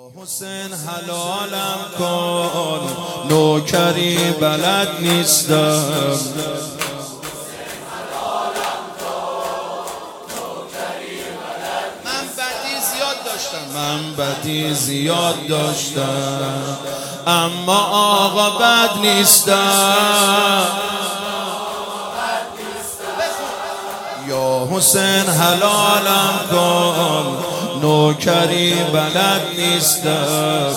حسین حلالم کن، نوکری بلد نیستم. من بدی زیاد داشتم اما آقا بد نیستم. یا حسین حلالم کن، نوکری بلد نیستم.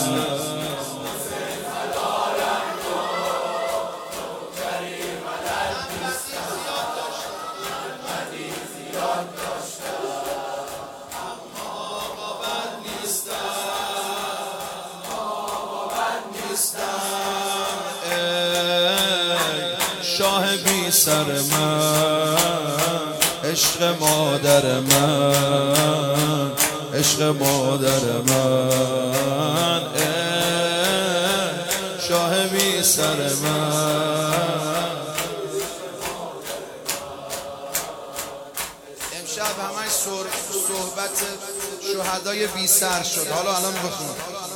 شاه بی سر من، عشق مادر من، عشق مادر من، شاه بی سر من. امشب همش صحبت شهدای بی سر شد. حالا الان بخون.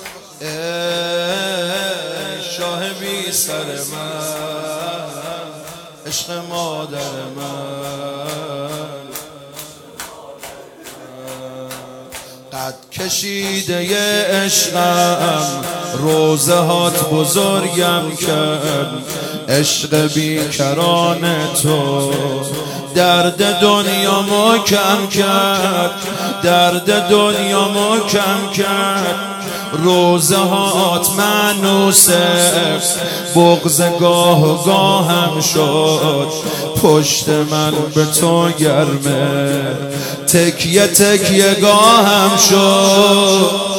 شاه بی سر من، عشق مادر من، قد کشیده ی عشقم، روزه هات بزرگم کرد. عشق بیکران تو درد دنیا کم کرد، درد دنیا کم کرد. روزه هات منوسه، بغض گاه و گاهم شد. پشت من به تو گرمه، تکیه تکیه گاهم شد.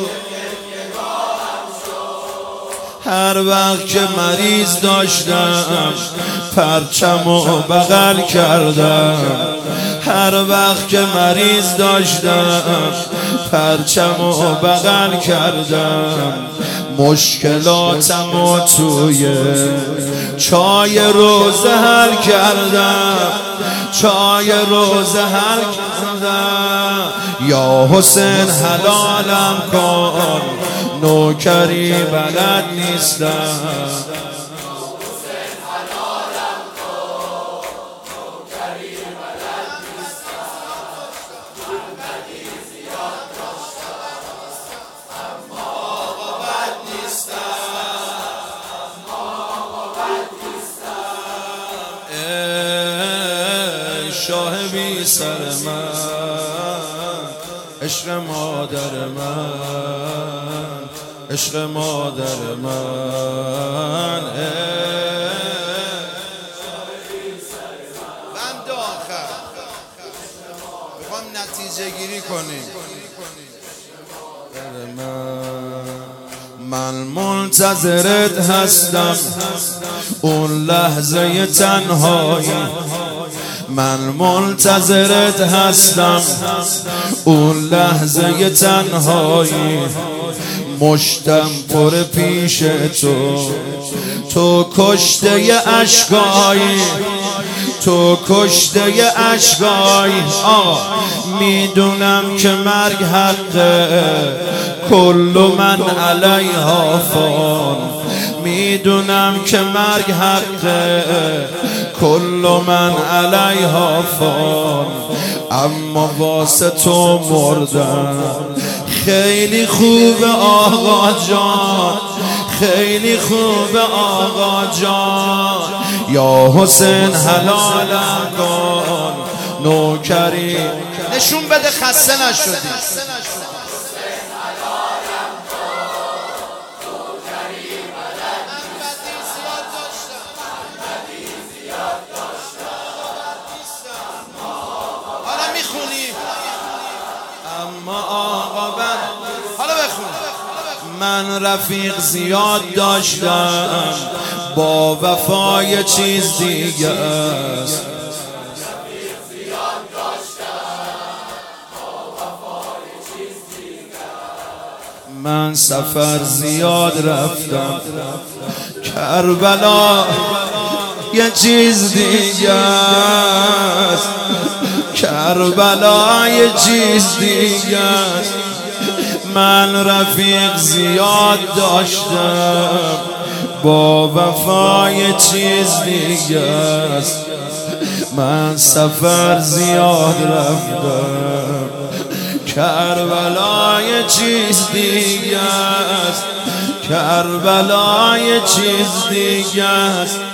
هر وقت که مریض داشتم، پرچم و بغل کردم. هر وقت که مریض داشتم، پرچم و بغل کردم. مشکلاتم و توی چای روزه حل کردم، چای روزه حل کردم. یا حسین حلالم کن، نوکری بلد نیستم. شاه بی سر من، عشق مادر من، عشق مادر من. بند آخر میخوام نتیجه گیری کنیم. من منتظرت هستم اون لحظه تنهایی. من منتظرت هستم اون لحظه تنهایی. مشتم پر پیش تو، تو کشته ی اشکایی، تو کشته ی اشکایی. میدونم که مرگ حقه، کل من علیها فان. میدونم که مرگ حقه، کل من علیها فان. اما واسه تو مردم. خیلی خوب آقا جان، خیلی خوب آقا جان. یا حسین حلالم کن، نوکری. نشون بده خسته نشدی. اما آقا بد. حالا بخون. من رفیق زیاد داشتم، با وفای چیز دیگه است. من سفر زیاد رفتم، کربلا یه چیز دیگه است. کربلا یه چیز دیگه است. من رفیق زیاد داشتم، با وفای چیز دیگه است. من سفر زیاد رفتم، کربلای چیز دیگه است، کربلای چیز دیگه است.